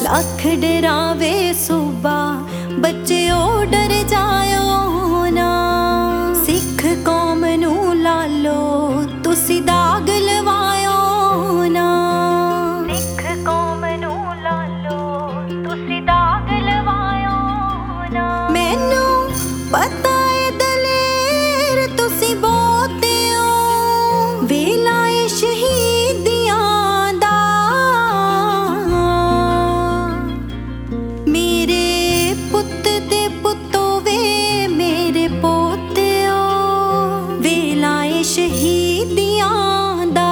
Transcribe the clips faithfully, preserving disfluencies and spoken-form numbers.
लख डरावे सूबा बच्चों डर जाओ ना। सिख कौम नू लालो तुसी दाग लवायो ना। सिख कौम नू लालो तुसी दाग लवायो ना। मैनू पता है दलेर तुसी बहुते हो वेला ए शहीदियां दा। मेरे पुत दे पुत्तो वे मेरे पोते हो वेला ए शहीदियां दा।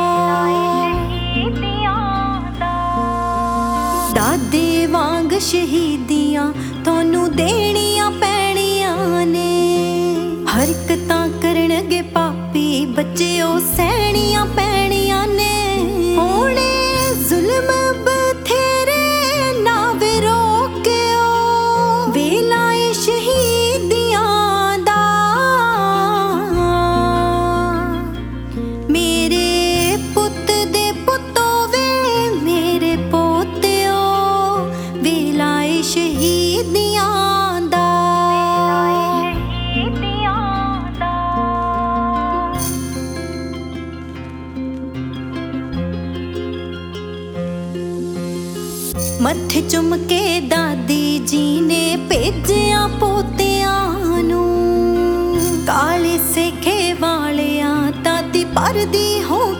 दादे वांग शहीदियां तोनू देनियां पैणियां ने। हरकतां करनगे पापी बच्चे ओ सहनियां पैणियां ने। होणे जुल्म बथेरे ना वे रोकियो वेला ए शहीदियां दा। मेरे पुत दे पुत्तो वे मेरे पोते हो वेला ए शहीदियां दा। मत्थे चुम के दादी जी ने भेजिया पोतियां नू। काले सेखे वालिया दादी परदी हो